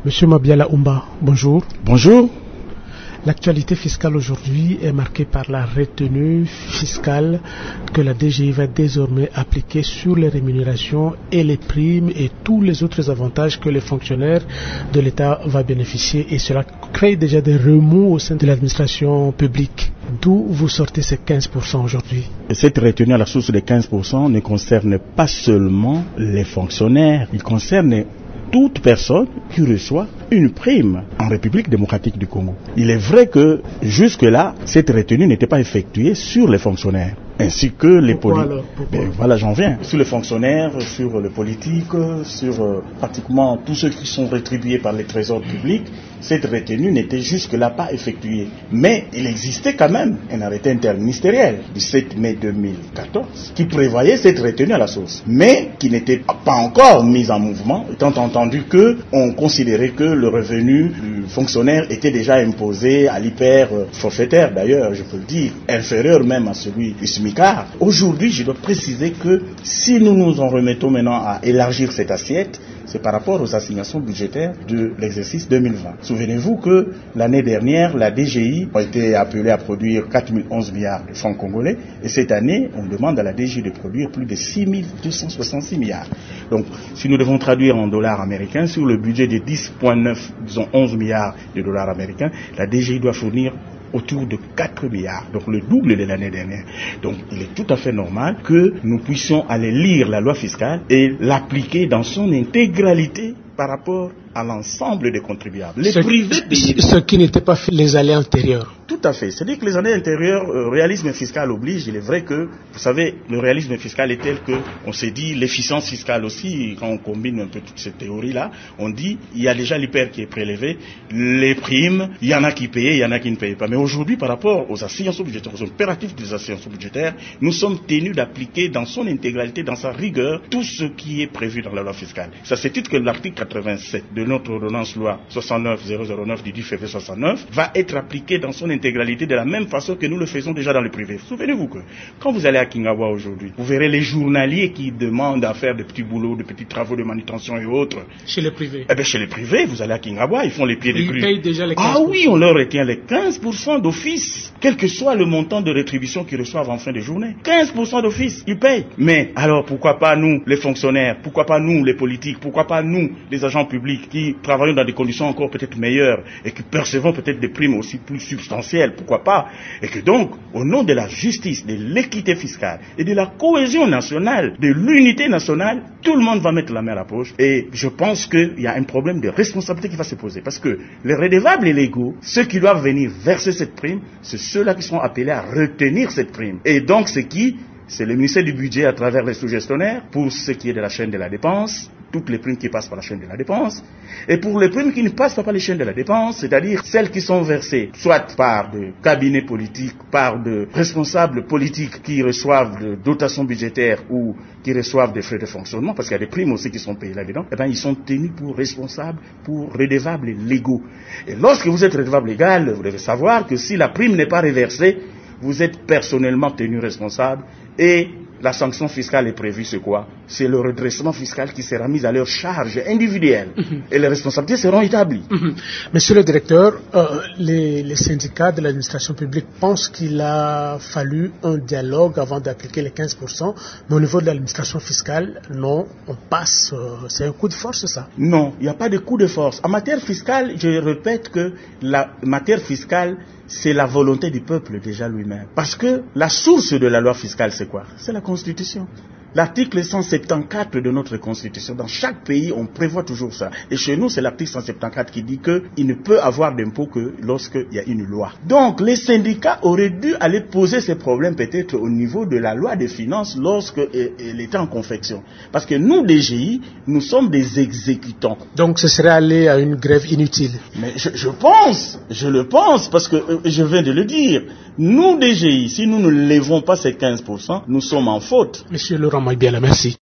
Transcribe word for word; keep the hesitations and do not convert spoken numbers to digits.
Monsieur Mabiala Oumba, bonjour. Bonjour. L'actualité fiscale aujourd'hui est marquée par la retenue fiscale que la D G I va désormais appliquer sur les rémunérations et les primes et tous les autres avantages que les fonctionnaires de l'État vont bénéficier, et cela crée déjà des remous au sein de l'administration publique. D'où vous sortez ces quinze pour cent aujourd'hui? Cette retenue à la source des quinze pour cent ne concerne pas seulement les fonctionnaires, il concerne toute personne qui reçoit une prime en République démocratique du Congo. Il est vrai que jusque-là, cette retenue n'était pas effectuée sur les fonctionnaires, ainsi que les politiques. Ben, voilà, j'en viens. Sur les fonctionnaires, sur les politiques, sur euh, pratiquement tous ceux qui sont rétribués par les trésors publics, cette retenue n'était jusque-là pas effectuée. Mais il existait quand même un arrêté interministériel du sept mai deux mille quatorze qui prévoyait cette retenue à la source, mais qui n'était pas encore mise en mouvement, étant entendu qu'on considérait que le revenu du fonctionnaire était déjà imposé à l'hyper forfaitaire, d'ailleurs, je peux le dire, inférieur même à celui du SMICAR. Aujourd'hui, je dois préciser que si nous nous en remettons maintenant à élargir cette assiette, c'est par rapport aux assignations budgétaires de l'exercice deux mille vingt. Souvenez-vous que l'année dernière, la D G I a été appelée à produire quatre mille onze milliards de francs congolais, et cette année, on demande à la D G I de produire plus de six mille deux cent soixante-six milliards. Donc, si nous devons traduire en dollars américains, sur le budget de dix virgule neuf, disons onze milliards de dollars américains, la D G I doit fournir autour de quatre milliards, donc le double de l'année dernière. Donc il est tout à fait normal que nous puissions aller lire la loi fiscale et l'appliquer dans son intégralité par rapport à l'ensemble des contribuables. Les ce, privés payés. Ce qui n'était pas fait les années antérieures. Tout à fait. C'est-à-dire que les années antérieures, euh, réalisme fiscal oblige. Il est vrai que, vous savez, le réalisme fiscal est tel que, on s'est dit, l'efficience fiscale aussi, quand on combine un peu toutes ces théories-là, on dit, il y a déjà l'hyper qui est prélevé, les primes, il y en a qui payent, il y en a qui ne payent pas. Mais aujourd'hui, par rapport aux assignations budgétaires, aux impératifs des assignations budgétaires, nous sommes tenus d'appliquer dans son intégralité, dans sa rigueur, tout ce qui est prévu dans la loi fiscale. Ça, c'est titre que l'article quatre-vingt-sept de notre ordonnance loi soixante-neuf zéro zéro neuf du dix février soixante-neuf va être appliqué dans son intégralité de la même façon que nous le faisons déjà dans le privé. Souvenez-vous que quand vous allez à Kingawa aujourd'hui, vous verrez les journaliers qui demandent à faire des petits boulots, des petits travaux de manutention et autres. Chez les privés. Eh bien, chez les privés, vous allez à Kingawa, ils font les pieds des grues. Ils payent déjà les quinze pour cent. Ah oui, on leur retient les quinze pour cent d'office, quel que soit le montant de rétribution qu'ils reçoivent en fin de journée. quinze pour cent d'office, ils payent. Mais alors, pourquoi pas nous, les fonctionnaires, pourquoi pas nous, les politiques, pourquoi pas nous, les agents publics qui travaillons dans des conditions encore peut-être meilleures et qui percevons peut-être des primes aussi plus substantielles, pourquoi pas, et que donc, au nom de la justice, de l'équité fiscale et de la cohésion nationale, de l'unité nationale, tout le monde va mettre la main à la poche. Et je pense qu'il y a un problème de responsabilité qui va se poser, parce que les redevables et légaux, ceux qui doivent venir verser cette prime, c'est ceux-là qui sont appelés à retenir cette prime. Et donc, c'est qui? C'est le ministère du Budget à travers les sous-gestionnaires, pour ce qui est de la chaîne de la dépense, toutes les primes qui passent par la chaîne de la dépense, et pour les primes qui ne passent pas par les chaînes de la dépense, c'est-à-dire celles qui sont versées soit par des cabinets politiques, par de responsables politiques qui reçoivent de dotations budgétaires ou qui reçoivent des frais de fonctionnement, parce qu'il y a des primes aussi qui sont payées là-dedans, eh bien ils sont tenus pour responsables, pour redevables légaux. Et lorsque vous êtes redevable légal, vous devez savoir que si la prime n'est pas reversée, vous êtes personnellement tenu responsable, et la sanction fiscale est prévue, c'est quoi? C'est le redressement fiscal qui sera mis à leur charge individuelle. Mm-hmm. Et les responsabilités seront établies. Mm-hmm. Monsieur le directeur, euh, les, les syndicats de l'administration publique pensent qu'il a fallu un dialogue avant d'appliquer les quinze pour cent, mais au niveau de l'administration fiscale, non, on passe, euh, c'est un coup de force, ça? Non, il n'y a pas de coup de force. En matière fiscale, je répète que la matière fiscale, c'est la volonté du peuple déjà lui-même. Parce que la source de la loi fiscale, c'est quoi? C'est la Constitution. L'article cent soixante-quatorze de notre Constitution, dans chaque pays, on prévoit toujours ça. Et chez nous, c'est l'article cent soixante-quatorze qui dit qu'il ne peut avoir d'impôt que lorsqu'il y a une loi. Donc, les syndicats auraient dû aller poser ces problèmes peut-être au niveau de la loi des finances lorsqu'elle était en confection. Parce que nous, D G I, nous sommes des exécutants. Donc, ce serait aller à une grève inutile. Mais je, je pense, je le pense, parce que euh, je viens de le dire. Nous, D G I, si nous ne levons pas ces quinze pour cent, nous sommes en faute. Monsieur Laurent Mabiala, merci.